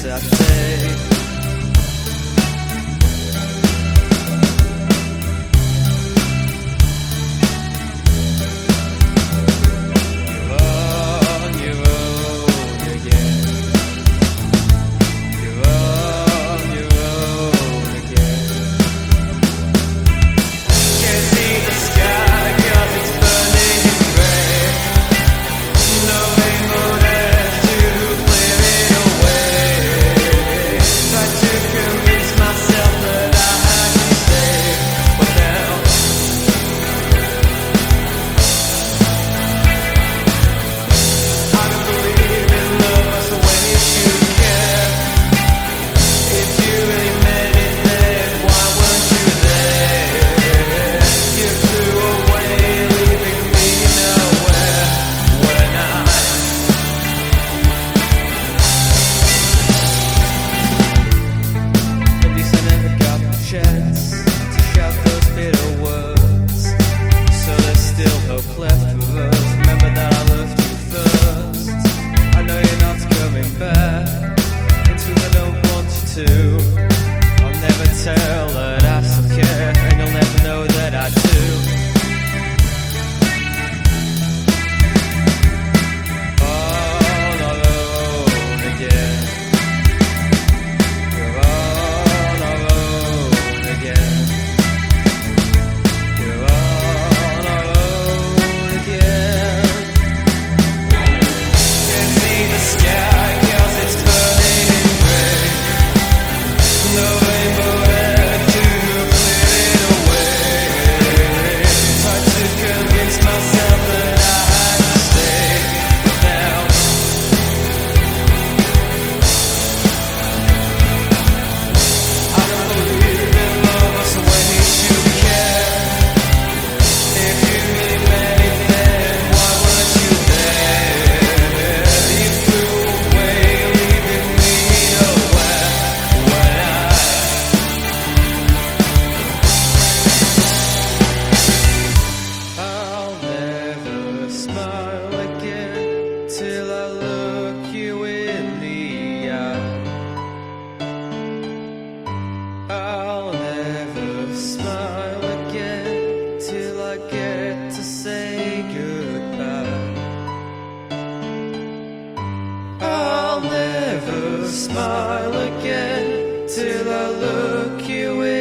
sad fate. I'll never tell that I still care, and you'll never know that I do. All alone again. We're all alone again. We're all alone again. Can't see the sky 'cause it's burning in grey. No rainbow left to clear it away. Tried to convince myself that I had to stay, but now I don't believe in love, so when you should care. If you really meant it, then why weren't you there? You flew away, leaving me nowhere. When I'll never smile again till I look you in the eye. I'll never smile again till I get to say goodbye. I'll never smile again till I look you in